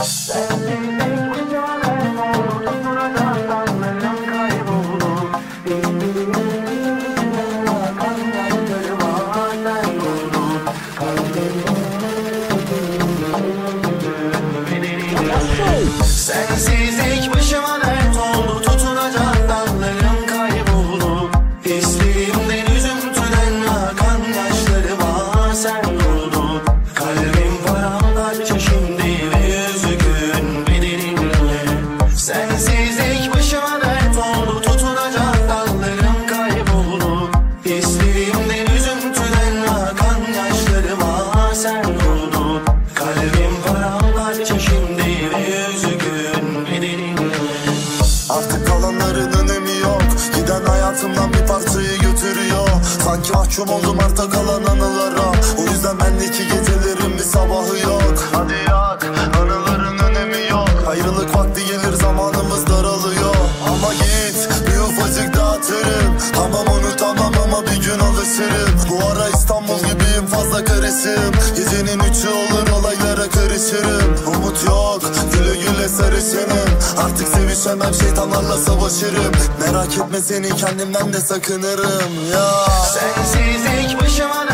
Sensizlik başıma dert oldu, tutunacak dallarım kayboldu. Hislerimden üzüntüden akan yaşlarıma sen vurdun. Kalbim paramparça şimdi ve üzgün bedenimle. Sensizlik başıma dert oldu, tutunacak dallarım kayboldu. Hislerimden üzüntüden akan yaşlarıma sen vurdun. Kalbim paramparça şimdi ve üzgün bedenimle. Artık kalanların önemi yok. Giden hayatımdan bir parçayı götürüyor. Sanki mahkum oldum arta kalan anılara. O yüzden bendeki gecelerin bir sabahı yok. Hadi yak, anıların önemi yok. Ayrılık vakti gelir, zamanımız daralıyor. Ama git, bir ufacık dağıtırım. Tamam unutamam ama bir gün alışırım. Bu ara İstanbul gibiyim, fazla karışım. Gecenin üçü olur, olaylara karışırım. Umut yok, güle güle sarışınım. Artık sevişemem, şeytanlarla savaşırım. Merak etme seni, kendimden de sakınırım ya. Sensizlik başıma